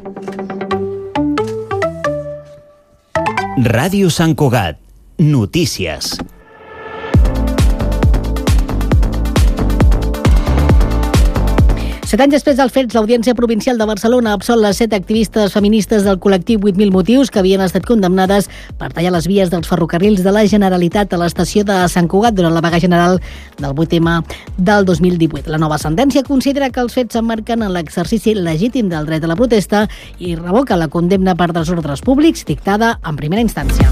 Ràdio Sant Cugat. Notícies. Set anys després dels fets, l'Audiència Provincial de Barcelona ha absolt les 7 activistes feministes del col·lectiu 8.000 motius que havien estat condemnades per tallar les vies dels ferrocarrils de la Generalitat a l'estació de Sant Cugat durant la vaga general del 8M del 2018. La nova sentència considera que els fets s'emmarquen en l'exercici legítim del dret a la protesta i revoca la condemna per desordres públics dictada en primera instància.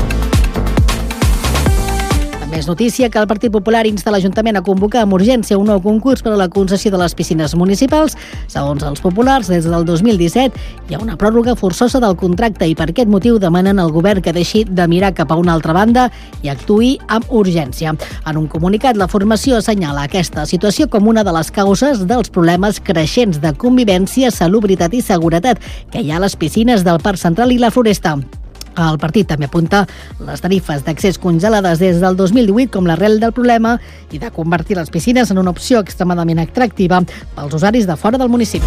És notícia que el Partit Popular insta l'Ajuntament a convocar amb urgència un nou concurs per a la concessió de les piscines municipals. Segons els populars, des del 2017 hi ha una pròrroga forçosa del contracte i per aquest motiu demanen al govern que deixi de mirar cap a una altra banda i actuï amb urgència. En un comunicat, la formació assenyala aquesta situació com una de les causes dels problemes creixents de convivència, salubritat i seguretat que hi ha a les piscines del Parc Central i la Floresta. El partit també apunta les tarifes d'accés congelades des del 2018 com l'arrel del problema i de convertir les piscines en una opció extremadament atractiva pels usuaris de fora del municipi.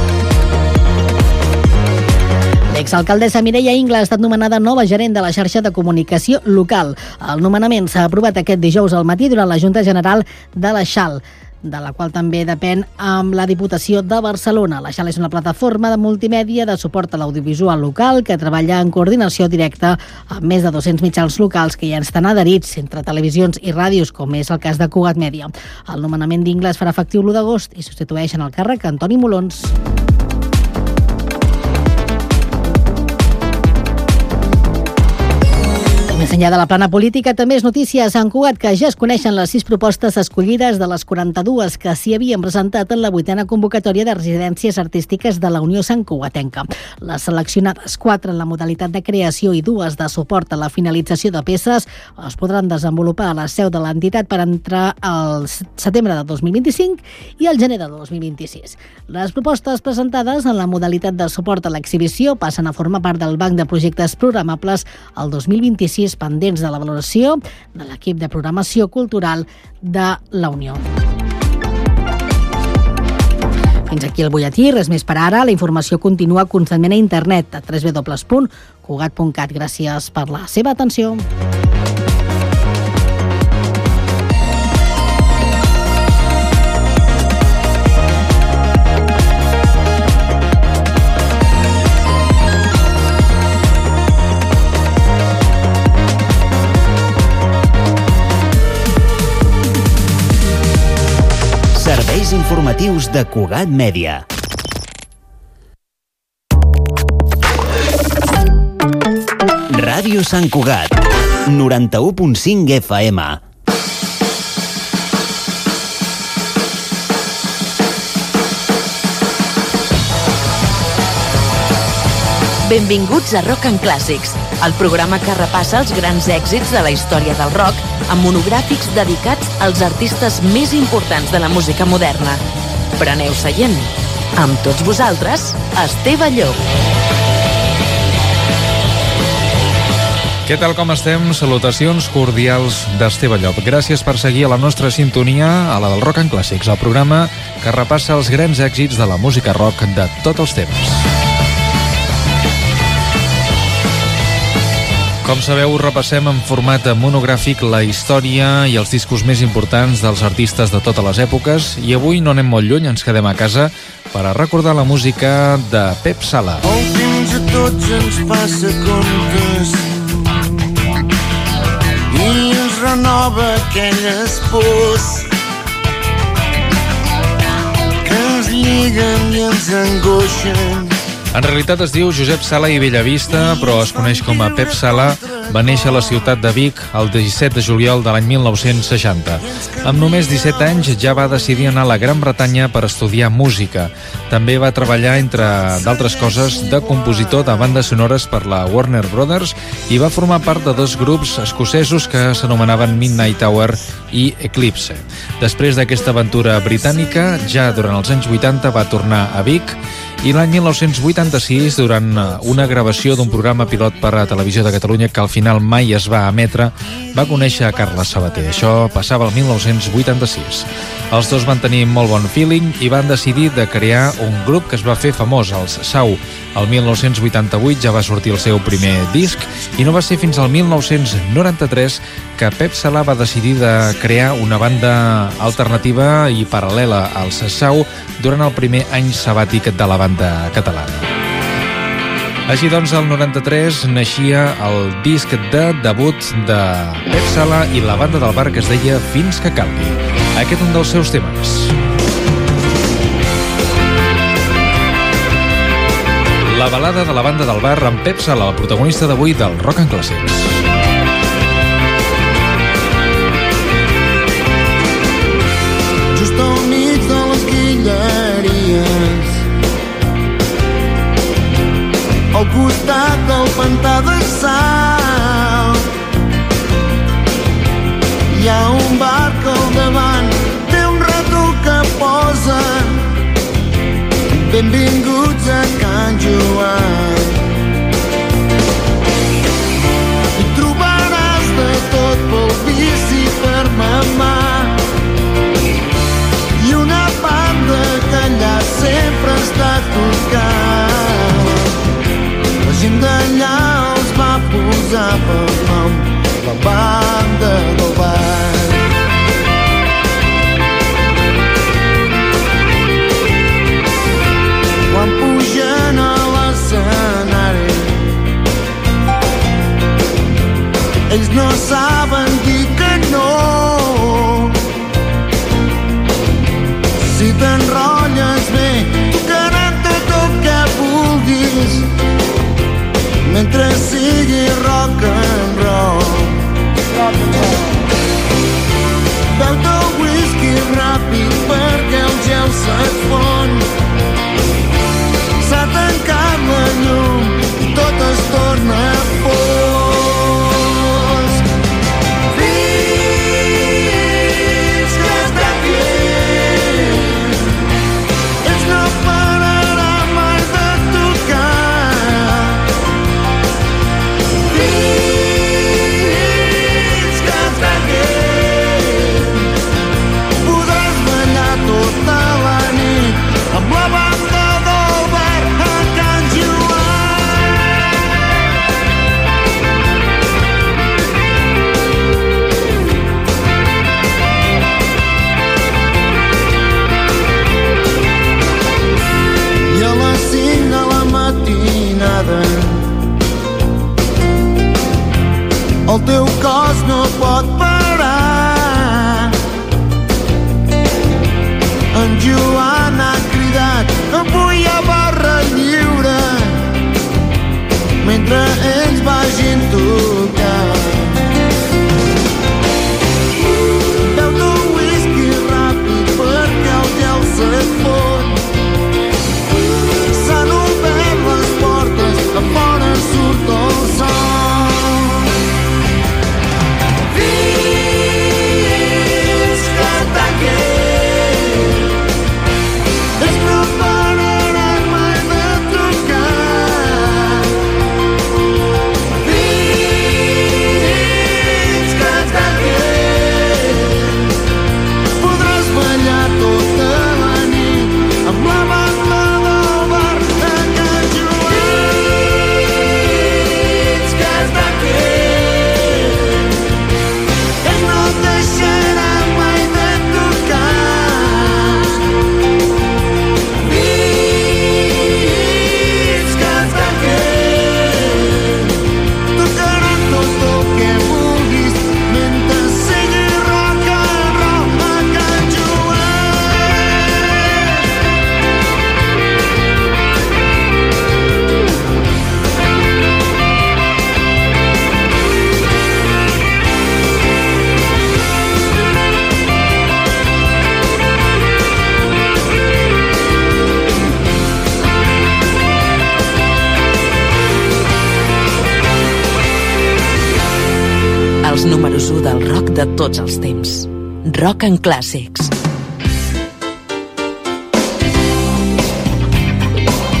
L'exalcaldessa Mireia Ingla ha estat nomenada nova gerent de la xarxa de comunicació local. El nomenament s'ha aprovat aquest dijous al matí durant la Junta General de la XAL, de la qual també depèn amb la Diputació de Barcelona. La XAL és una plataforma de multimèdia de suport a l'audiovisual local que treballa en coordinació directa amb més de 200 mitjans locals que ja estan adherits entre televisions i ràdios, com és el cas de Cugat Mèdia. El nomenament d'Ingla es farà efectiu l'1 d'agost i substitueix en el càrrec Antoni Molons. Més enllà de la plana política, també és notícia a Sant Cugat que ja es coneixen les 6 propostes escollides de les 42 que s'hi havien presentat en la 8a convocatòria de residències artístiques de la Unió Sant Cugatenca. Les seleccionades, 4 en la modalitat de creació i 2 de suport a la finalització de peces, es podran desenvolupar a la seu de l'entitat per entrar al setembre de 2025 i al gener de 2026. Les propostes presentades en la modalitat de suport a l'exhibició passen a formar part del banc de projectes programables al 2026 pendents de la valoració de l'equip de programació cultural de la Unió. Fins aquí el butlletí, res més per ara. La informació continua constantment a internet a www.cugat.cat. Gràcies per la seva atenció. Serveis informatius de Cugat Mèdia. Ràdio Sant Cugat, 91.5 FM. Benvinguts a Rock and Clàssics, el programa que repassa els grans èxits de la història del rock amb monogràfics dedicats als artistes més importants de la música moderna. Preneu seient. Amb tots vosaltres, Esteve Llop. Què tal, com estem? Salutacions cordials d'Esteve Llop. Gràcies per seguir a la nostra sintonia, a la del Rock and Clàssics, el programa que repassa els grans èxits de la música rock de tots els temps. Com sabeu, repassem en format monogràfic la història i els discos més importants dels artistes de totes les èpoques i avui no anem molt lluny, ens quedem a casa per a recordar la música de Pep Sala. El temps a tots ens passa comptes i ens renova aquelles pors que ens lliguen i ens angoixen. En realitat es diu Josep Sala i Bellavista, però es coneix com a Pep Sala. Va néixer a la ciutat de Vic el 17 de juliol de l'any 1960. Amb només 17 anys ja va decidir anar a la Gran Bretanya per estudiar música. També va treballar, entre d'altres coses, de compositor de bandes sonores per la Warner Brothers i va formar part de 2 grups escocesos que s'anomenaven Midnight Hour i Eclipse. Després d'aquesta aventura britànica, ja durant els anys 80 va tornar a Vic I l'any 1986, durant una gravació d'un programa pilot per a Televisió de Catalunya que al final mai es va emetre, va conèixer a Carles Sabater. Això passava el 1986. Els dos van tenir molt bon feeling i van decidir de crear un grup que es va fer famós, els Sau. El 1988 ja va sortir el seu primer disc i no va ser fins al 1993 que Pep Sala va decidir de crear una banda alternativa i paral·lela als Sau durant el primer any sabàtic de la banda catalana. Així doncs, el 93 naixia el disc de debut de Pep Sala i la banda del bar que es deia Fins que calgui. Aquest un dels seus temes. La balada de la banda del bar amb Pep Sala, el protagonista d'avui del Rock and Clàssics. Just al mig de les guilleries, al costat del pantà de sal, hi ha un bar que al davant té un retol que posa benvinguts a Can Joan. Hi trobaràs de tot pel vici per mamar i una banda que allà sempre està tocant. La gent d'allà els va posar pel nom la banda del bar. Quan pugen a l'escenari ells no saben dir que no. Si t'enrotlles bé tocaran tot el que vulguis mentre sigui rock and roll. Beu-te el whisky ràpid perquè el gel se't fon. S'ha tancat la llum i tot es torna fosc. Fins que està quiet, ells no pararan mai de tocar. Fins que està quiet, podràs ballar tota la nit amb la banda del bar a Can Joan. I a les 5 de la matinada el teu cos no pot parar. En Joan ha cridat avui a barra lliure mentre ells vagin tocant. Beu-te un whisky ràpid perquè el gel se't fon. S'han obert les portes, a fora surt el sol. Fins que tanquem ells no pararan mai de tocar. Fins que tanquem podràs ballar tota la nit amb la banda del bar de Can Joan. Fins que tanquem ells no deixaran mai de tocar. Fins que tanquem tocaran tot el que vulguis mentre sigui rock and roll a Can Els números 1 del rock de tots els temps. Rock and Clàssics.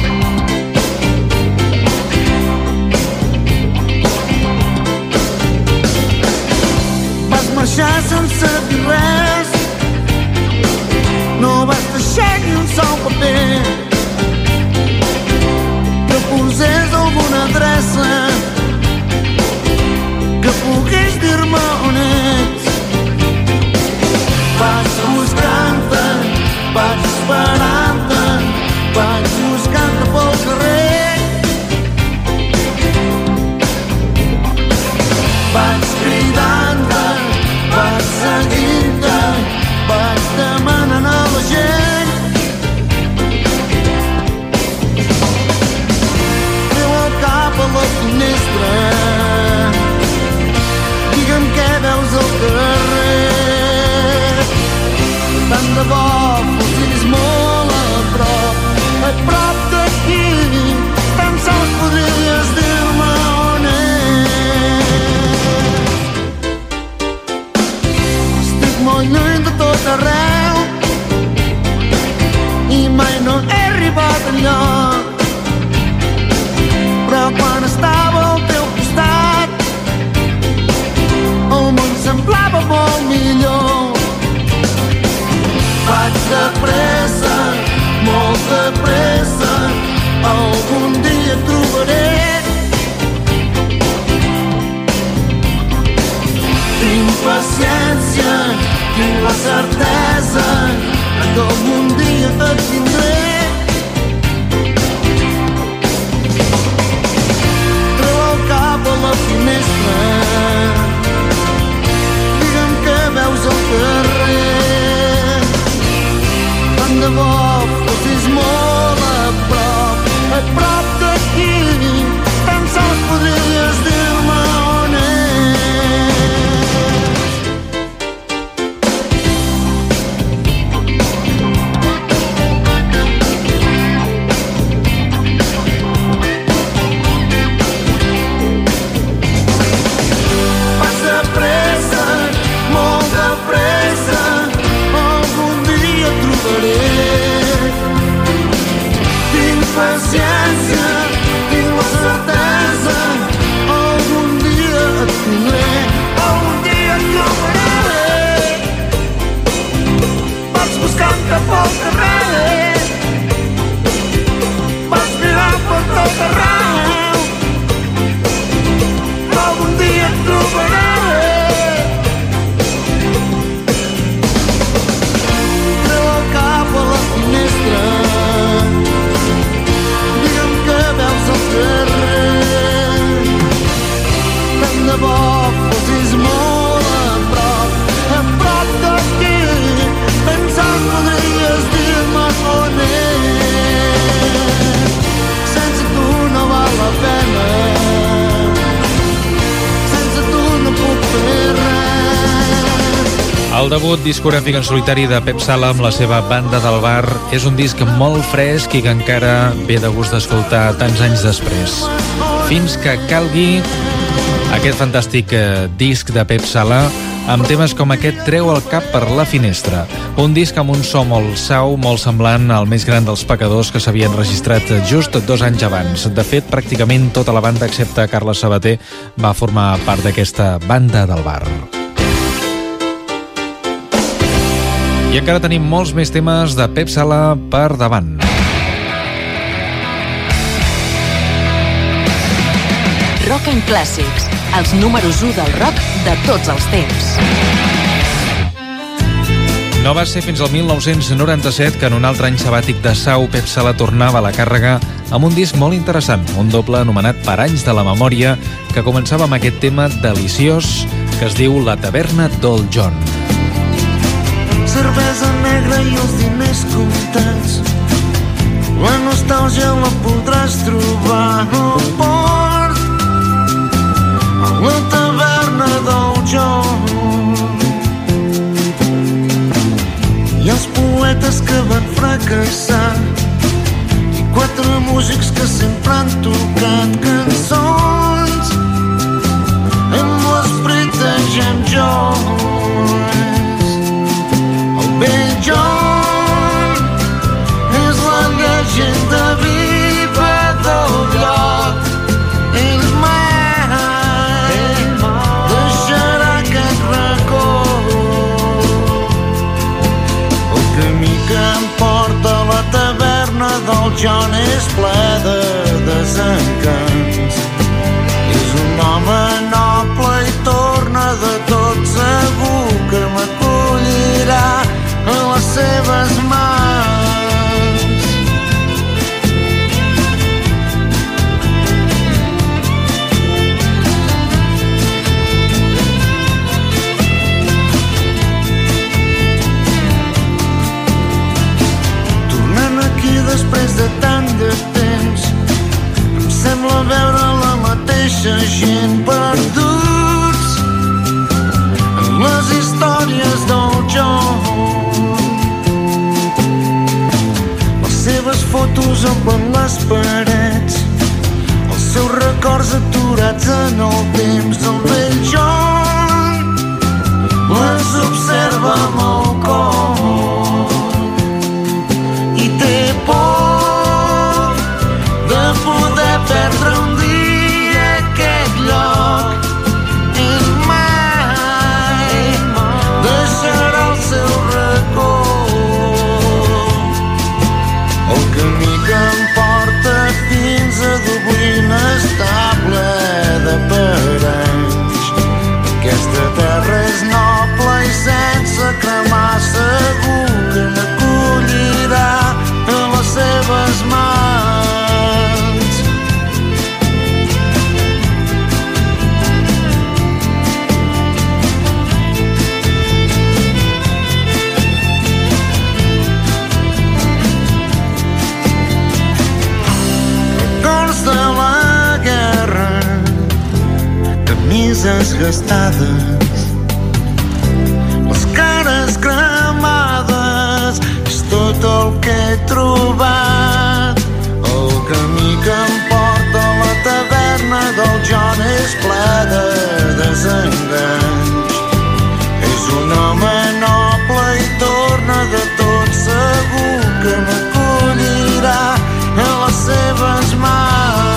de pressa, algun dia et trobaré. Tinc paciència, tinc la certesa que algun dia et tindré. Treu el cap a la finestra, digue'm que veus el carrer. Tant de bo fossis molt a prop d'aquí, tan sols podries dir-me on és. Paciència, tinc la certesa, algun dia et tindré, algun dia et trobaré. Vaig buscant-te pel carrer, vaig mirar per tot arreu, algun dia et trobaré. Treu el cap a la finestra, tant de bo fossis molt a prop d'aquí, tan sols podries dir-me on és. Sense tu no val la pena, sense tu no puc fer res. El debut discogràfic en solitari de Pep Sala amb la seva Banda del Bar és un disc molt fresc i que encara ve de gust d'escoltar tants anys després. Fins que calgui aquest fantàstic disc de Pep Sala amb temes com aquest Treu el cap per la finestra. Un disc amb un so molt sau, molt semblant al Més gran dels pecadors que s'havia enregistrat just 2 anys abans. De fet, pràcticament tota la banda, excepte Carles Sabater, va formar part d'aquesta Banda del Bar. I encara tenim molts més temes de Pep Sala per davant. Rock and Clàssics, els números 1 del rock de tots els temps. No va ser fins al 1997 que en un altre any sabàtic de sau Pep Sala tornava a la càrrega amb un disc molt interessant, un doble anomenat Per anys de la memòria, que començava amb aquest tema deliciós que es diu La taverna d'Old John. Cervesa negra i els diners comptats, la nostàlgia la podràs trobar al port, a la taverna d'Old John. I els poetes que van fracassar i 4 músics que sempre han tocat cançons amb l'esperit de Jam Jones. Ben John és la llegenda viva del lloc. Ell mai deixarà aquest racó. El camí que em porta a la taverna del John és ple de desencants. És un home noble i torna de tot segur que m'acollirà a les seves mans. Tornant aquí després de tant de temps, em sembla veure la mateixa gent perduts en les històries del John. Seves fotos omplen les parets, els seus records aturats en el temps. El vell John les observa amb el cor i té por de poder perdre un dia aquest lloc. Ell mai deixarà el seu racó. El camí camises gastades, les cares cremades, és tot el que he trobat. El camí que em porta a la taverna del John és ple de desenganys. És un home noble i torna de tot segur que m'acollirà en les seves mans.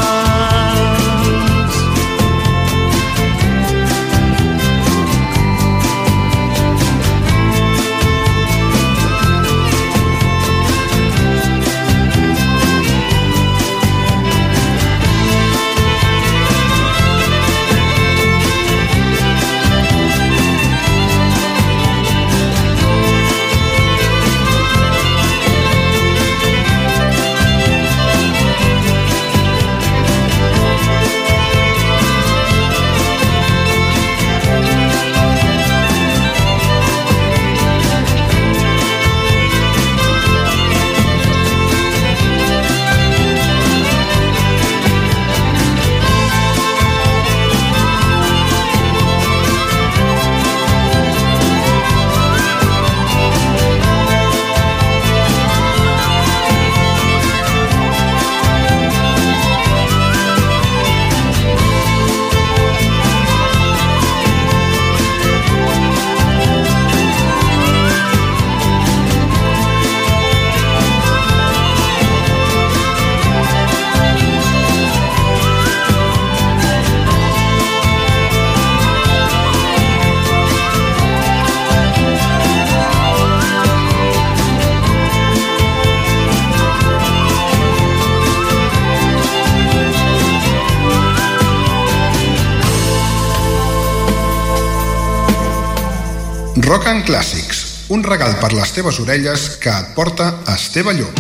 Rock and Classics, un regal per les teves orelles que et porta Esteve Llop.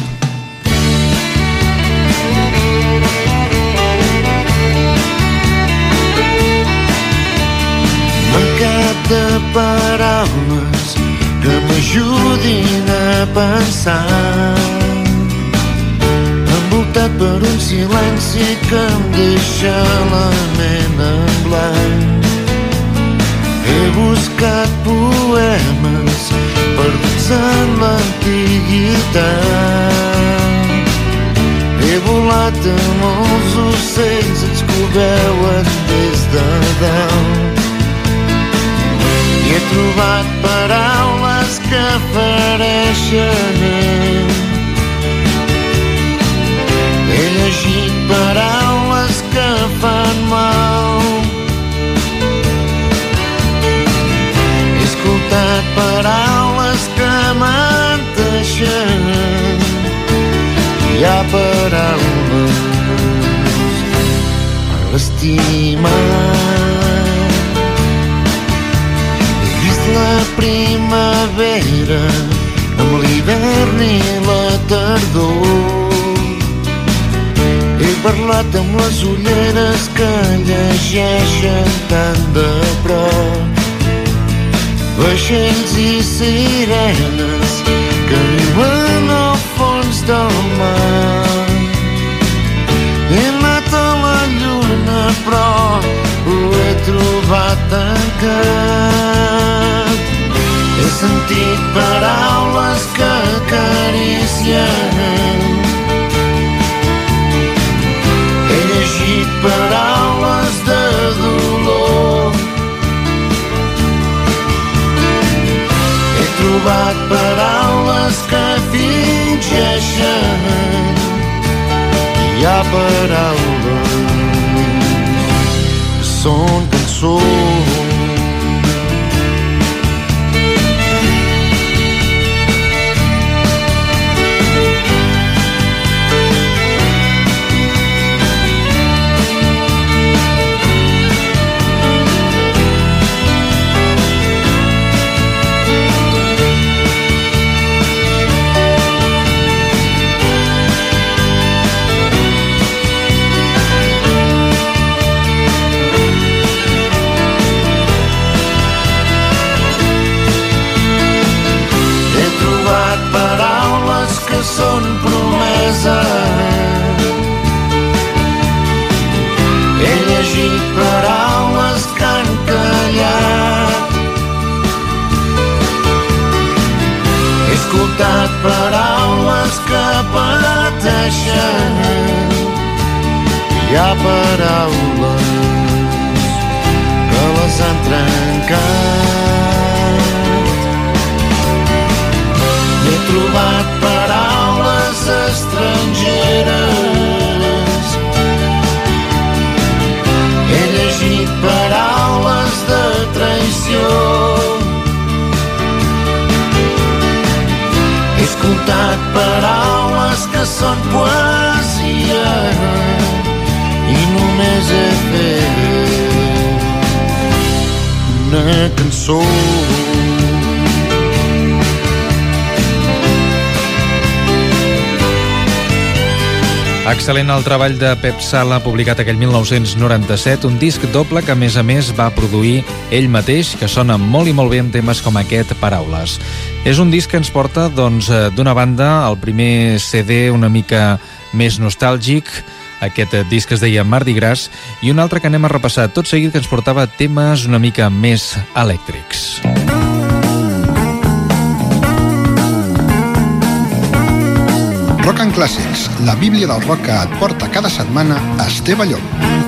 Mancat de paraules que m'ajudin a pensar, envoltat per un silenci que em deixa la ment en blanc. He buscat poemes perduts en l'antiguitat. He volat amb els ocells, els que ho veuen des de dalt. I he trobat paraules que fereixen. He llegit paraules que fan mal. He escoltat paraules que menteixen. Hi ha paraules per estimar. He vist la primavera amb l'hivern i la tardor. He parlat amb les ulleres que llegeixen tan de prop. Vaixells i sirenes que viuen al fons del mar. He anat a la lluna però ho he trobat tancat. He sentit paraules que acaricien. He llegit paraules de dolor. He trobat paraules que fingeixen. Hi ha paraules que són cançons. paraules que pateixen. Hi ha paraules que les han trencat. He trobat paraules estrangeres. He llegit paraules de traïció. He escoltat paraules que són poesia i només he fet una cançó. Excel·lent el treball de Pep Sala, publicat aquell 1997, un disc doble que a més va produir ell mateix, que sona molt i molt bé amb temes com aquest, Paraules. És un disc que ens porta, doncs, d'una banda, el primer CD una mica més nostàlgic, aquest disc es deia Mardi Gras, i un altre que anem a repassar tot seguit, que ens portava temes una mica més elèctrics. Rock and Classics, la bíblia del rock que et porta cada setmana a Esteve Llop.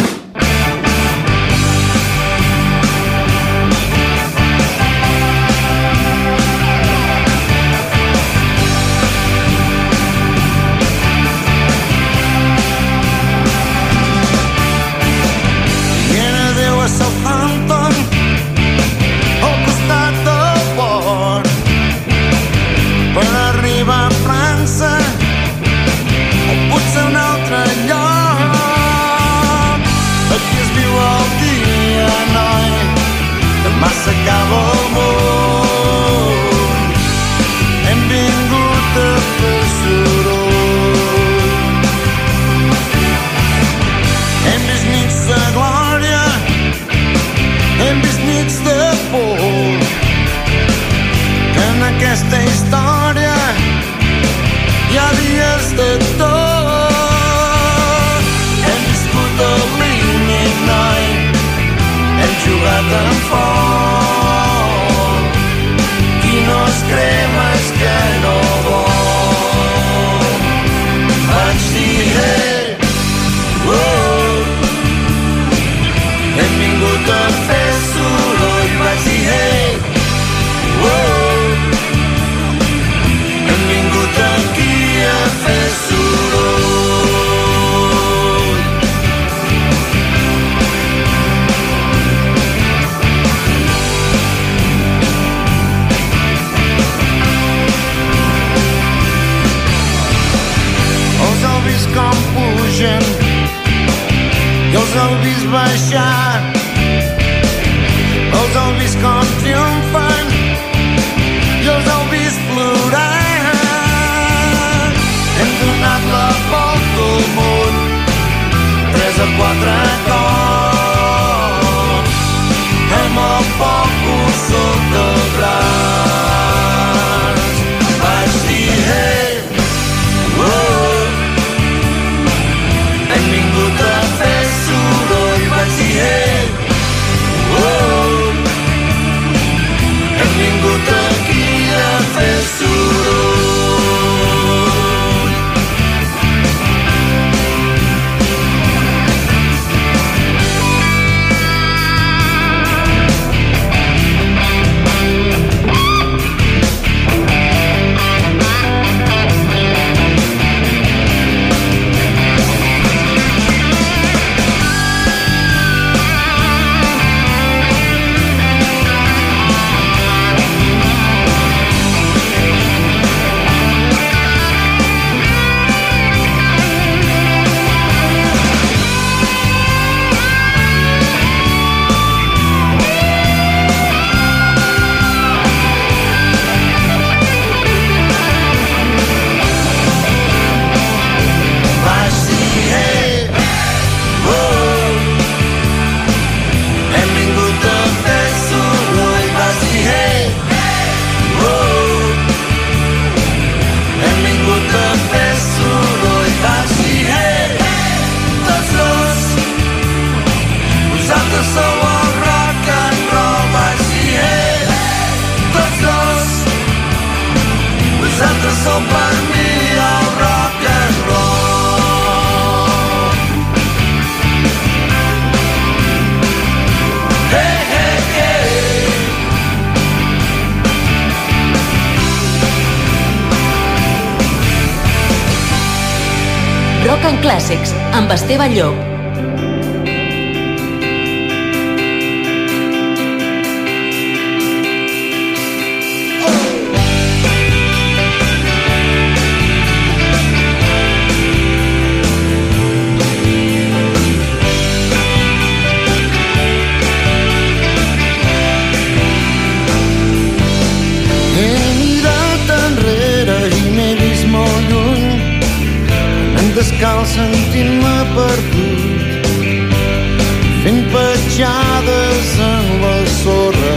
S'acaba el món, hem vingut a fer soroll. Hem vist nits de glòria, hem vist nits de por, que en aquesta història hi ha dies de tot. Hem viscut el límit, noi, hem jugat amb foc. No es crema és que no vol. Vaig dir, hey, hem vingut a fer soroll. Vaig dir, hey, hem vingut aquí a fer soroll. Com pugen i els heu vist baixar, els heu vist com triomfen i els heu vist plorar. Hem donat la volta al món 3 o 4 cops amb el foco sota el braç. Vaig dir, hey, hem vingut a fer soroll. Vaig dir, hey, hem vingut aquí a fer soroll. Clàssics, amb Esteve Llop. Descalç sentint-me perdut, fent petjades en la sorra.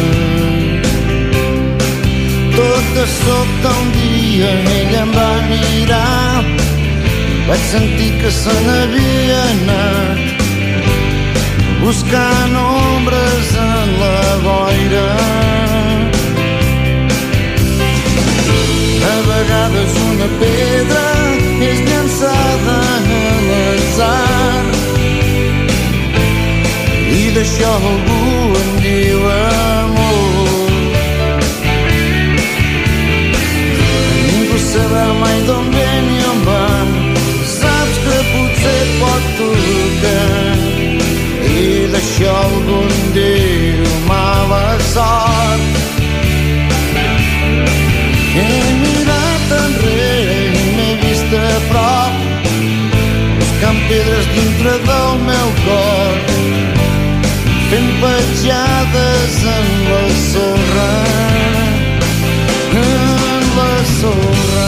Tot de sobte un dia ella em va mirar, vaig sentir que se n'havia anat, buscant ombres en la boira. A vegades una pedra és llançada a l'atzar i d'això algú en diu amor. Ningú sabrà mai d'on ve ni on va, saps que potser pot tocar i d'això algú en diu mala sort. He mirat enrere i m'he vist a prop, buscant pedres dintre del meu cor, fent petjades en la sorra, en la sorra.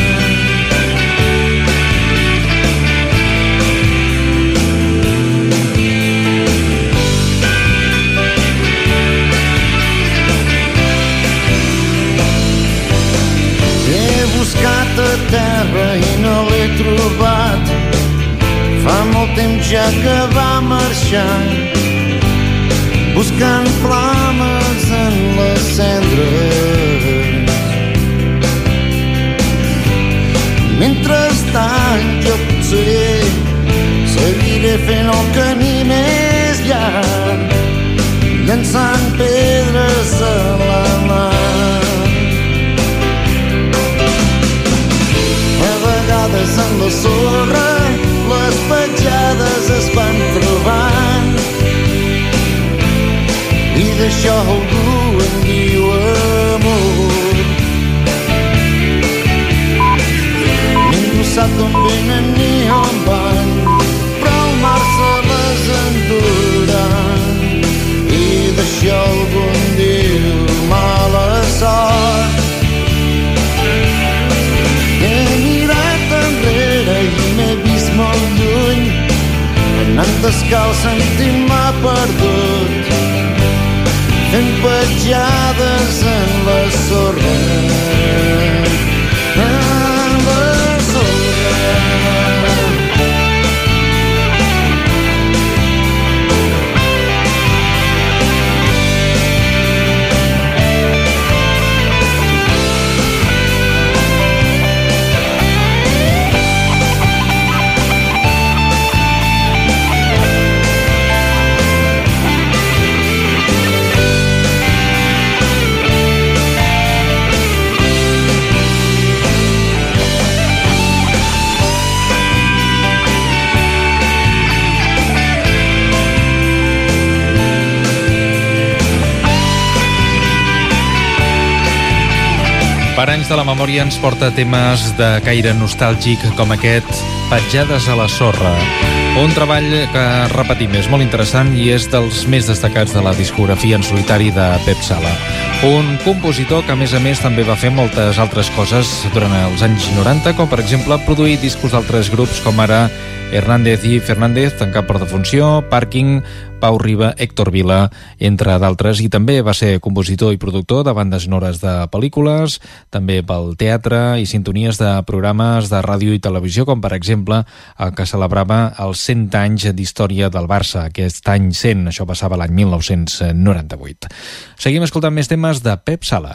Buscat a terra i no l'he trobat, fa molt temps ja que va marxar, buscant flames en les cendres. Mentrestant jo potser seguiré fent el camí més llarg, llançant pedres a la mà. A vegades en la sorra les petjades es van trobant i d'això algú en diu amor. Ningú sap d'on venen ni on van, però el mar se les endurà i d'això algú en diu mala sort. I m'he vist molt lluny, anant descalç sentint-me perdut, fent petjades en la sorra, en la sorra. Paranys de la memòria ens porta temes de caire nostàlgic com aquest, Petjades a la sorra. Un treball que, repetim, és molt interessant i és dels més destacats de la discografia en solitari de Pep Sala. Un compositor que, a més, també va fer moltes altres coses durant els anys 90, com, per exemple, produir discos d'altres grups com ara Hernández i Fernández, en cap per defunció, Parking, Pau Riba, Héctor Vila, entre d'altres, i també va ser compositor i productor de bandes sonores de pel·lícules, també pel teatre i sintonies de programes de ràdio i televisió, com per exemple el que celebrava els 100 anys d'història del Barça, aquest any 100, això passava l'any 1998. Seguim escoltant més temes de Pep Sala.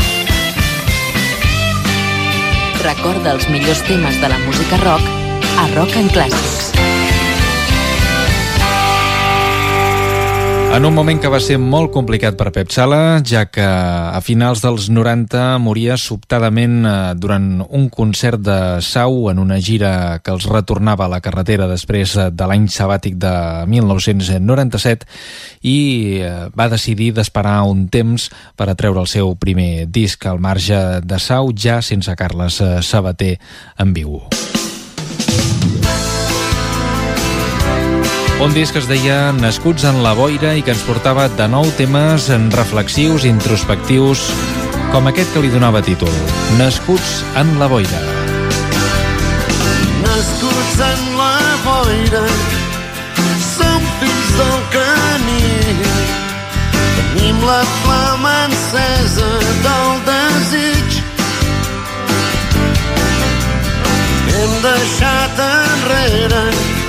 Recorda els millors temes de la música rock a Rock and Clàssics. En un moment que va ser molt complicat per Pep Sala, ja que a finals dels 90 moria sobtadament durant un concert de Sau en una gira que els retornava a la carretera després de l'any sabàtic de 1997 i va decidir d'esperar un temps per a treure el seu primer disc al marge de Sau, ja sense Carles Sabater en viu. Un disc que es deia Nascuts en la boira i que ens portava de nou temes reflexius, introspectius, com aquest que li donava títol, Nascuts en la boira. Nascuts en la boira, som fills del camí, tenim la flama encesa del desig, hem deixat enrere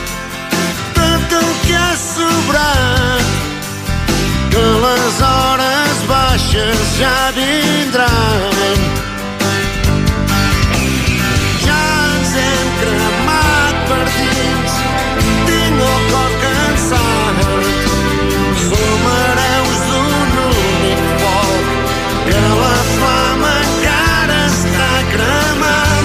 que ha sobrat, que les hores baixes ja vindran. Ja ens hem cremat per dins, tinc el cor cansat, som hereus d'un únic foc, que la flama encara està cremant.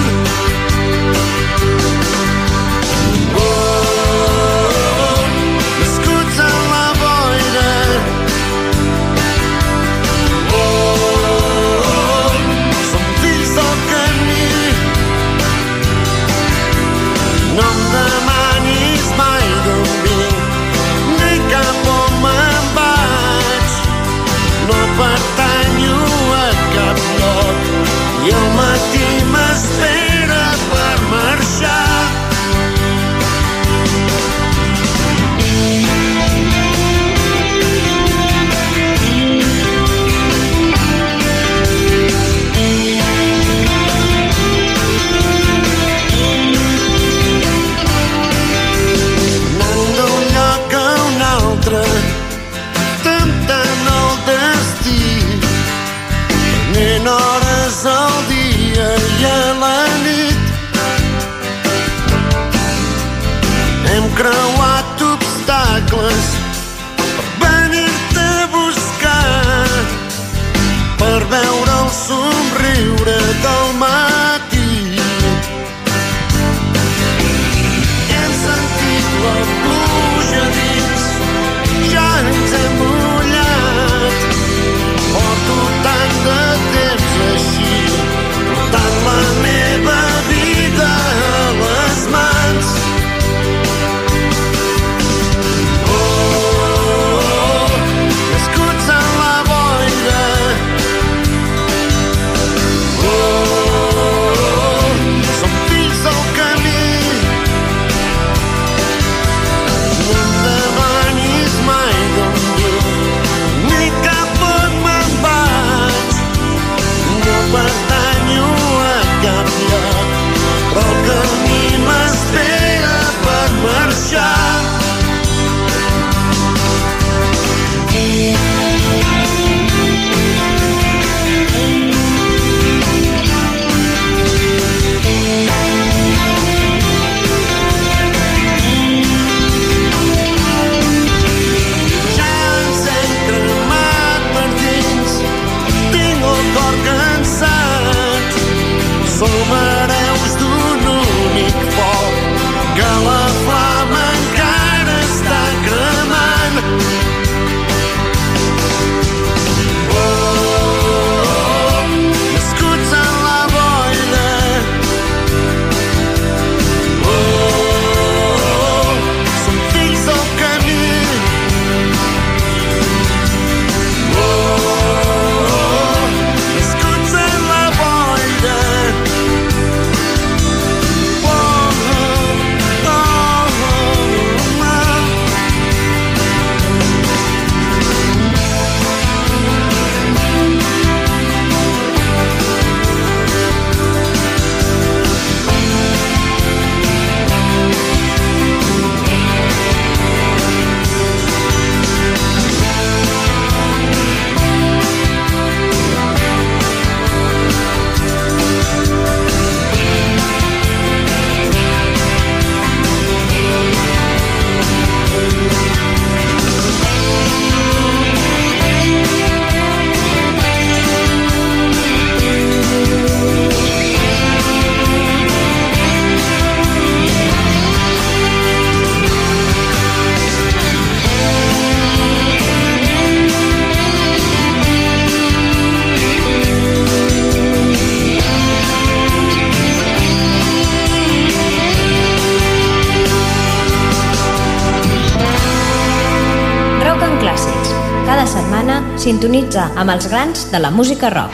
Cada setmana sintonitza amb els grans de la música rock.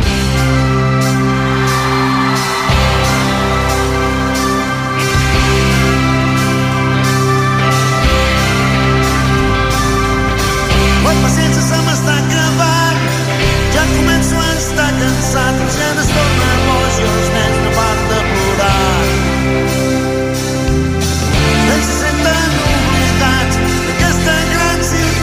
La paciència se m'està acabant, ja començo a estar cansat, la gent es torna boig i els nens no paren de plorar. Ells se senten oblidats d'aquesta gran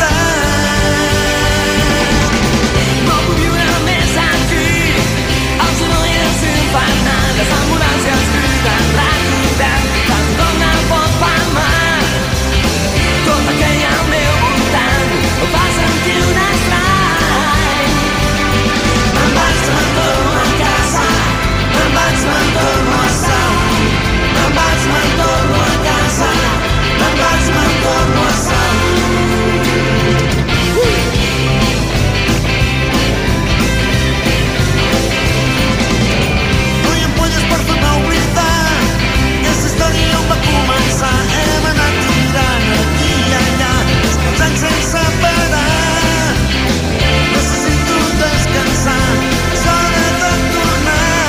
ciutat. No puc viure més aquí, els noies infernals, les ambulàncies criden, recordem que tothom no pot palmar. Tot el que hi ha al meu voltant em fa sentir un estrany. Me'n torno a casa, me'n torno a Sau. Me'n torno a casa, me'n torno a Sau. No hi ampolles per tornar a oblidar, aquesta història on va començar. Hem anat tirant aquí i allà, els anys sense parar. Necessito descansar, és hora de tornar.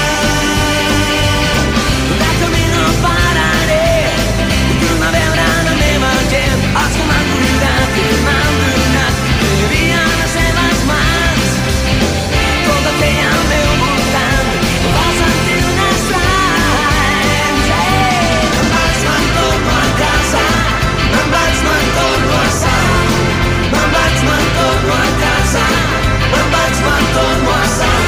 De camí no pararé, vull tornar a veure la meva gent, els que m'han cuidat i m'han donat vida a les seves mans. Tot el que hi ha al meu voltant em fa sentir un estrany. Me'n torno a casa, me'n torno a Sau. Me'n torno a casa, me'n torno a Sau.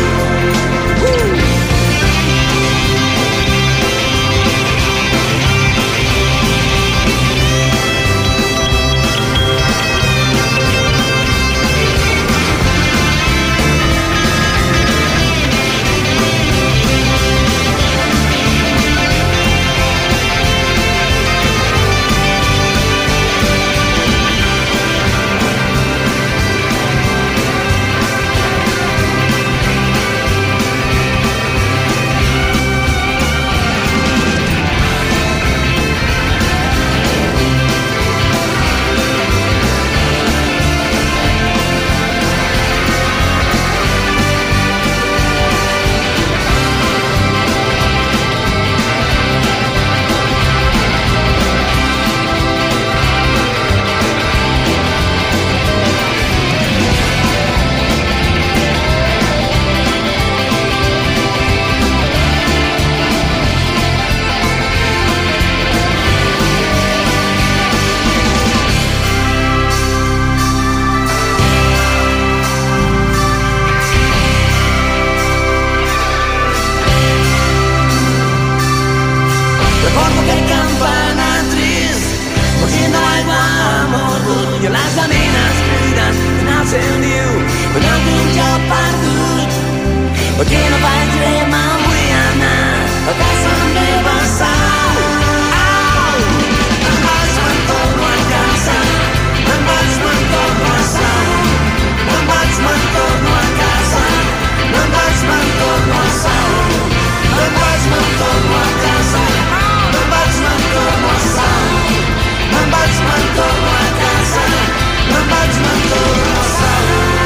Recordo aquell campanar trist, fugint de l'aigua mordut, i les amines criden en el seu niu, en el teu joc perdut. Aquí no vaig me'n vull anar, a casa meva Sau. Me'n torno a casa, me'n torno a Sau. Me'n torno a casa, me'n torno a Sau. Me'n torno a casa, me'n torno a Sau. Me'n torno a casa, me'n torno a Sau.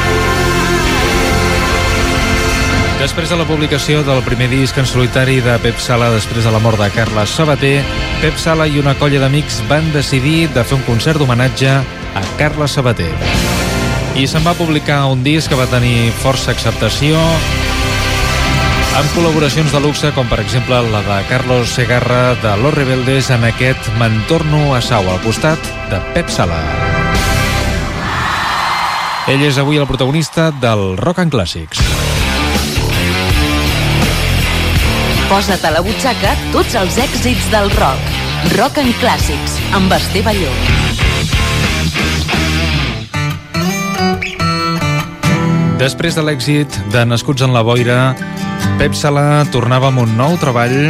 Després de la publicació del primer disc en solitari de Pep Sala després de la mort de Carles Sabater, Pep Sala i una colla d'amics van decidir de fer un concert d'homenatge a Carles Sabater. I se'n va publicar un disc que va tenir força acceptació, amb col·laboracions de luxe, com per exemple la de Carlos Segarra de Los Rebeldes en aquest Me'n torno a Sau, al costat de Pep Sala. Ell és avui el protagonista del Rock and Classics. Posa't a la butxaca tots els èxits del rock. Rock and Classics, amb Esteve Balló. Després de l'èxit de Nascuts en la Boira, Pep Sala tornava amb un nou treball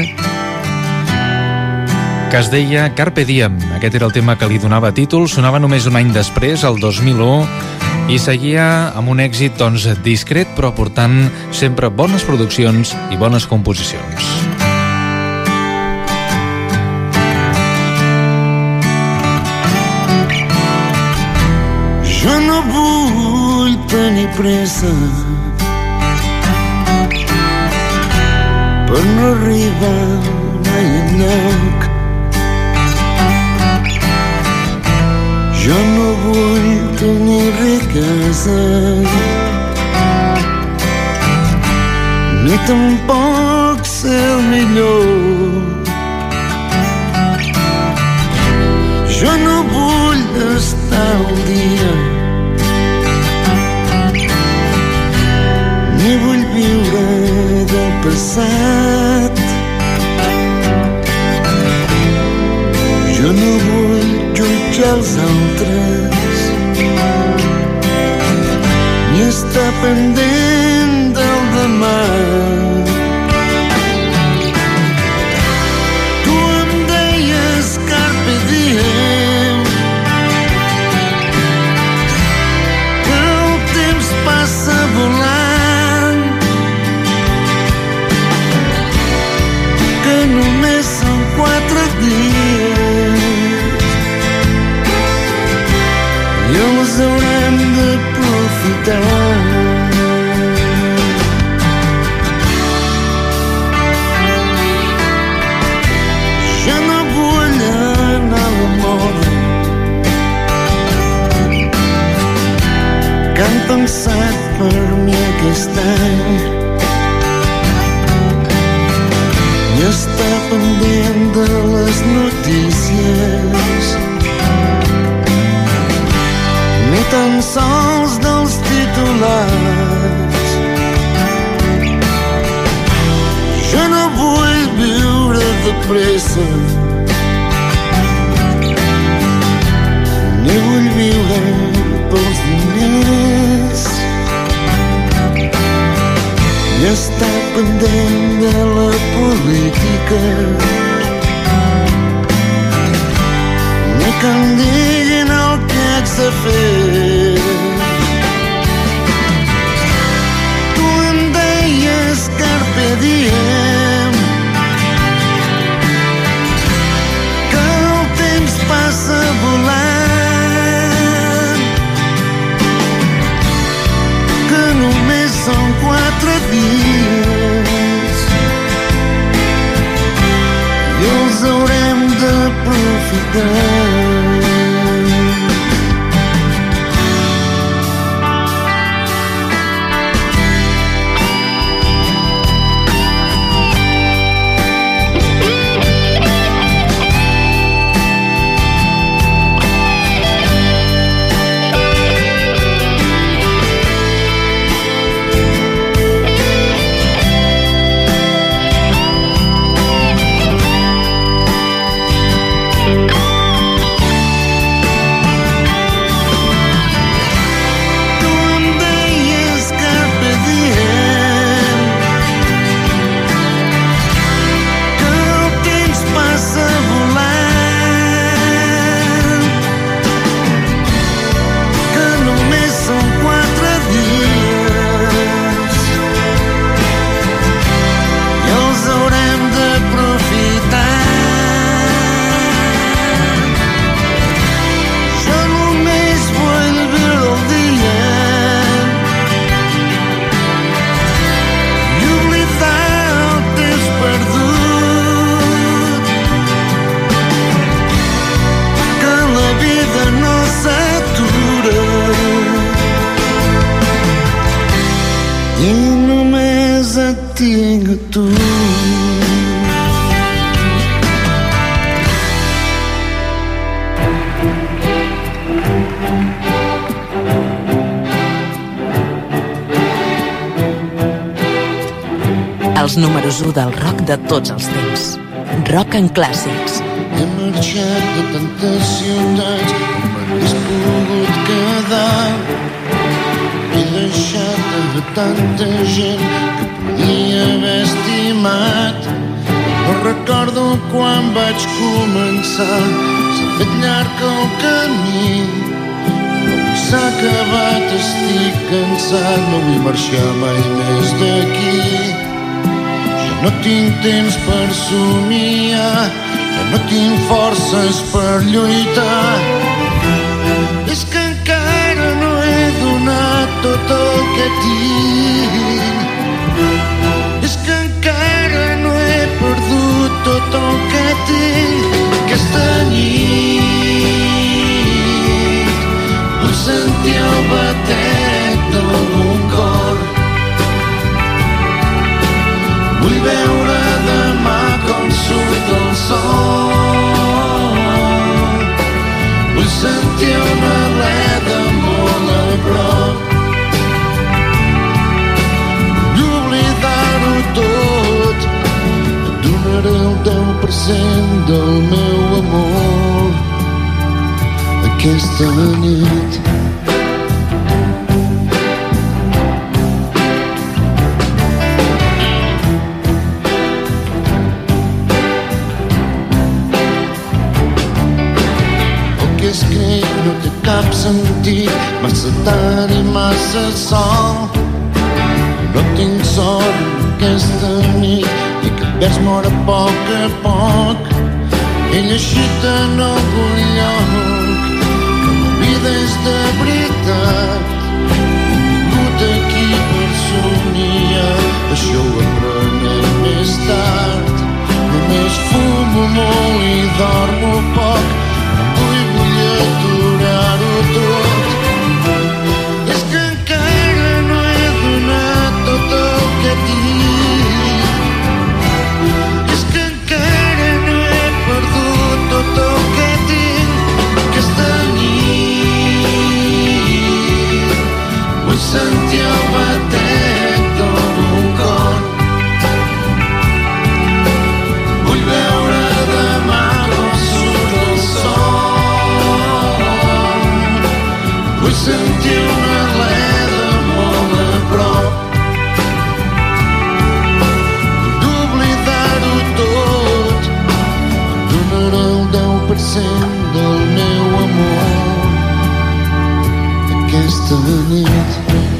que es deia Carpe Diem. Aquest era el tema que li donava títol, sonava només un any després, el 2001, i seguia amb un èxit doncs discret, però portant sempre bones produccions i bones composicions. Je ne vous tenir pressa per no arribar mai enlloc. Jo no vull tenir riquesa ni tampoc ser el millor. Jo no vull estar al dia ni vull viure del passat. Jo no vull jutjar els altres ni estar pendent del demà. Tu em deies carpe diem, que el temps passa volant, que només són 4 dies i els haurem d'aprofitar. Jo no vull anar a la moda que han pensat per mi aquest any, i estar pendent de les notícies ni tan sols dels titulars. Jo no vull viure de pressa ni vull viure pels diners i estar pendent de la política ni que em diguin el que haig de fer. Tu em deies carpe diem, que el temps passa volant, que només són 4 dies i els haurem d'aprofitar. Tinc a tu. Els números 1 del rock de tots els temps. Rock en clàssics. He marxat de tantes ciutats on m'hagués pogut quedar. He deixat de tanta gent que podia haver estimat. No recordo quan vaig començar, s'ha fet llarg el camí. Avui s'ha acabat, estic cansat, no vull marxar mai més d'aquí. Ja no tinc temps per somiar, ja no tinc forces per lluitar. És que encara no he donat tot veure demà com surt el sol. Vull sentir una aleta molt a prop. Vull oblidar-ho tot. Et donaré el 10% del meu amor aquesta nit. No té cap sentit, massa tard i massa sol. No tinc sort aquesta nit i aquest vers mor a poc. Ell així en algun lloc que la vida és de veritat. Vingut aquí per somiar, això ho aprenem més tard. Només fumo molt i dormo poc. Vull aturar-ho tot. És que encara no he donat tot el que tinc. És que encara no he perdut tot el que tinc. Aquesta nit vull sentir el batec d'algun cor. Vull veure demà com surt el sol. Vull sentir una aleta molt a prop. D'oblidar-ho tot. Donaré el 10% del meu amor aquesta nit.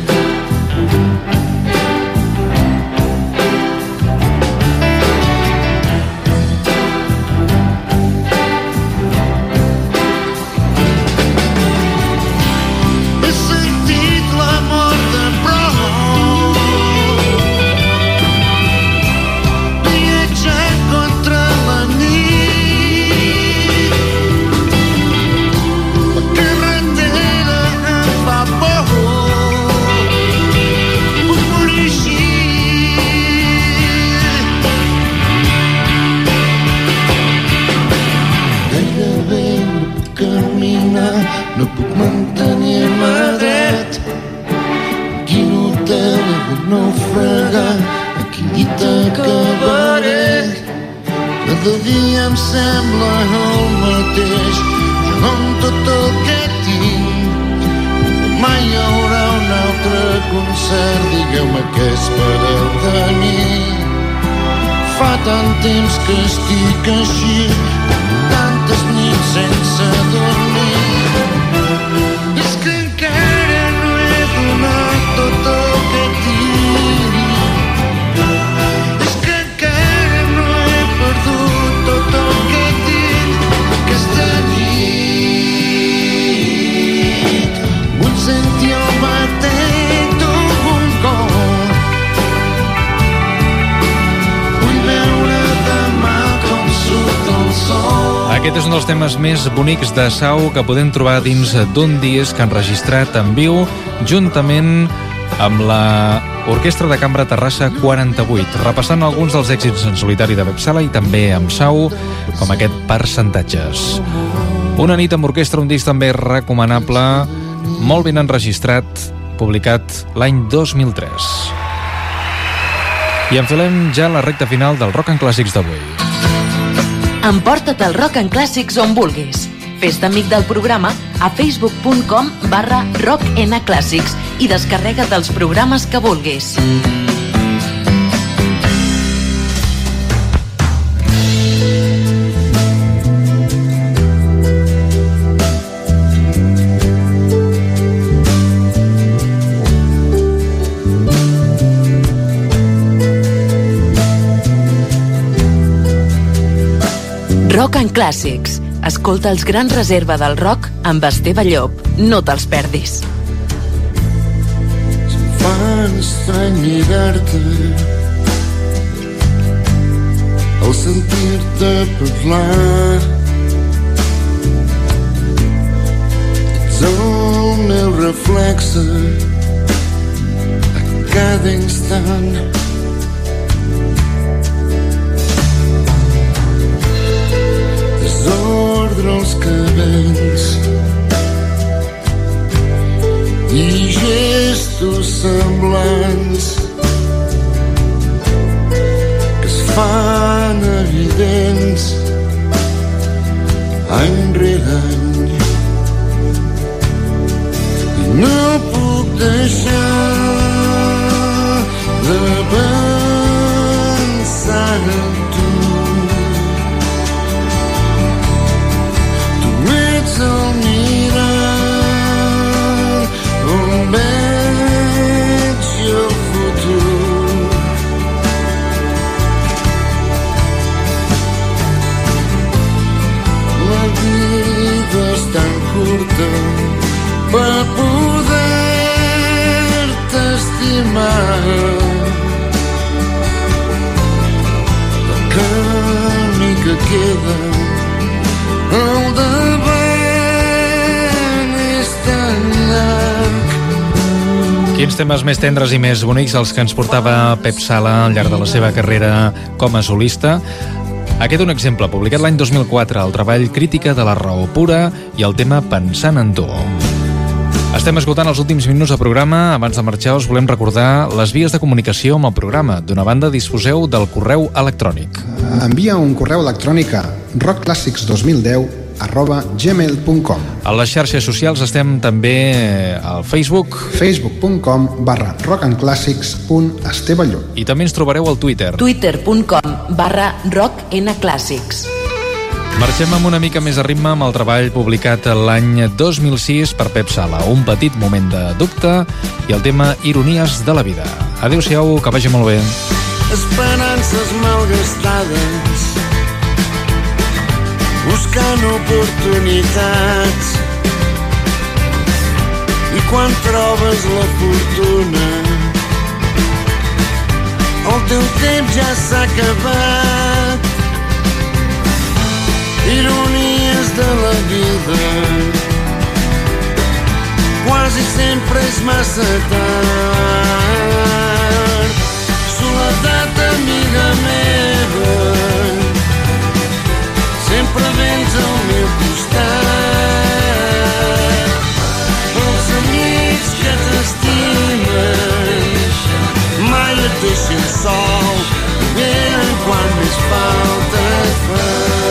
No puc mantenir-me dret. Quin hotel he de naufragar, aquí llit acabaré. Cada dia em sembla el mateix, jo amb tot el que tinc. Mai hi haurà un altre concert, digueu-me què espereu de mi. Fa tant temps que estic així, tantes nits sense dormir. És que encara no he donat tot el que tinc. És que encara no he perdut tot el que tinc. Aquesta nit vull sentir el batec d'un cor. Vull veure demà com surt el sol. Aquest és un dels temes més bonics de Sau que podem trobar dins d'un disc enregistrat en viu juntament amb la Orquestra de Cambra Terrassa 48, repassant alguns dels èxits en solitari de Pep Sala i també amb Sau, com aquest Percentatges. Una nit amb orquestra, un disc també recomanable, molt ben enregistrat, publicat l'any 2003. I enfilem ja la recta final del Rock and Clàssics d'avui. Emporta't el Rock and Clàssics on vulguis. Fes-te amic del programa a facebook.com/rocknclàssics i descarrega't els programes que vulguis. Rock and Clàssics. Escolta els grans reserva del rock amb Esteve Llop. No te'ls perdis. Se'm fa estrany mirar-te, al sentir-te parlar. Ets el meu reflexe a cada instant. sobre els cabells i gestos semblants que es fan evidents any rere any. I no puc deixar de pensar en tu. Tu ets el mirall on veig el futur. La vida és tan curta per poder-te estimar. El camí que queda al davant és tan llarg. Quins temes més tendres i més bonics els que ens portava Pep Sala al llarg de la seva carrera com a solista. Aquest un exemple, publicat l'any 2004, el treball Crítica de la raó pura i el tema Pensant en tu. Estem esgotant els últims minuts de programa. Abans de marxar us volem recordar les vies de comunicació amb el programa. D'una banda, disposeu del correu electrònic. Envia un correu electrònic a rockclassics2010@gmail.com. A les xarxes socials estem també al Facebook, facebook.com/rockandclassics.esteballó. i també ens trobareu al Twitter. twitter.com/rocknclassics. Marxem amb una mica més de ritme amb el treball publicat l'any 2006 per Pep Sala, Un petit moment de dubte i el tema Ironies de la vida. Adéu-siau, que vagi molt bé. Esperances malgastades, buscant oportunitats, i quan trobes la fortuna el teu temps ja s'ha acabat. Ironies de la vida, quasi sempre és massa tard. Soledat, amiga meva, sempre vens al meu costat. Els amics que t'estimen mai et deixen sol, venen quan més falta et fa.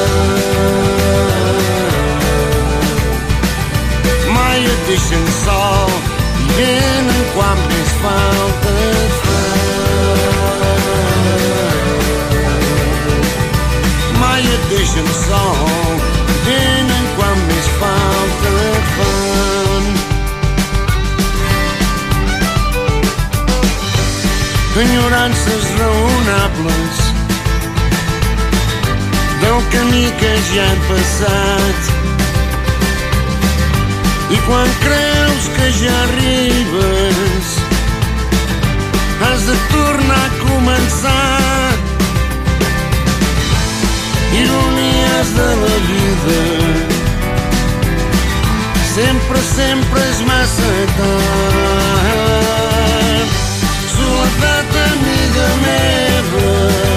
Mai et deixen sol, venen quan més falta et fa. Mai et deixen sol, venen quan més falta et fan. Enyorances raonables del camí que ja hem passat, i quan creus que ja arribes has de tornar a començar. Ironies de la vida, sempre, sempre és massa tard. Soledat, amiga meva,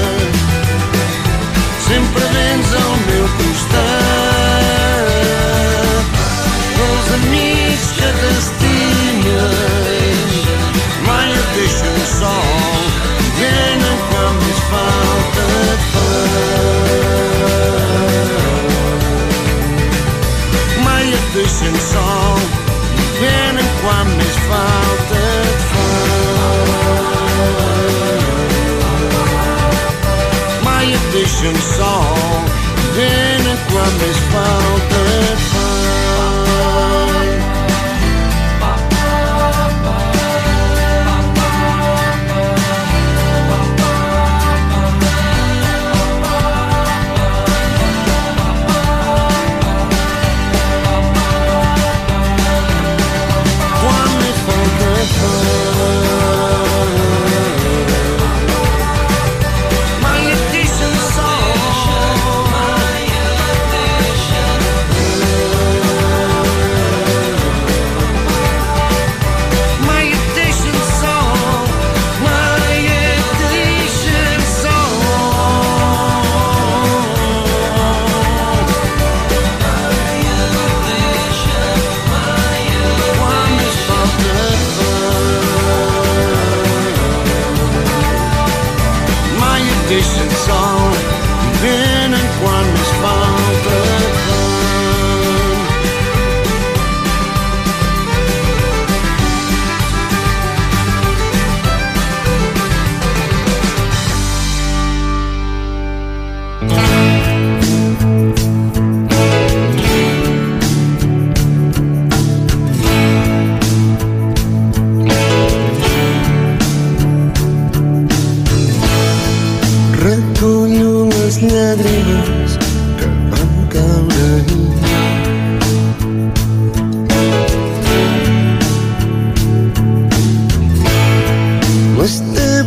sempre vens al meu costat. Els amics que t'estimen mai et deixen sol, venen quan més falta et fa. Mai et deixen sol, venen quan més falta et fa. Mai et deixen sol, venen quan més falta et fa. Mai et deixen sol, mai et deixen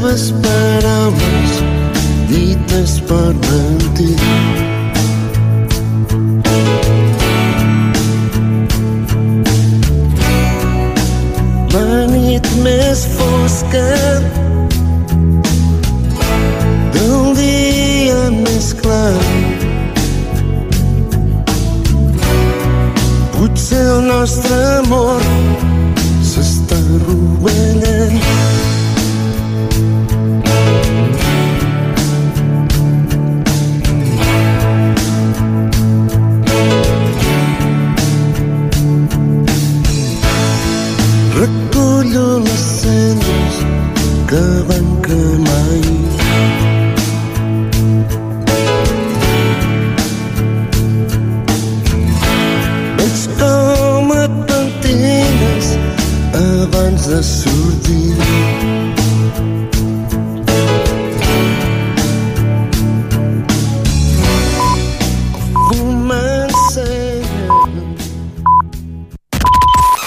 teves paraules dites per mentir. La nit més fosca del dia més clar. Potser el nostre amor s'està rovellant. Recollo les cendres que van cremar ahir. Veig com et pentines abans de sortir.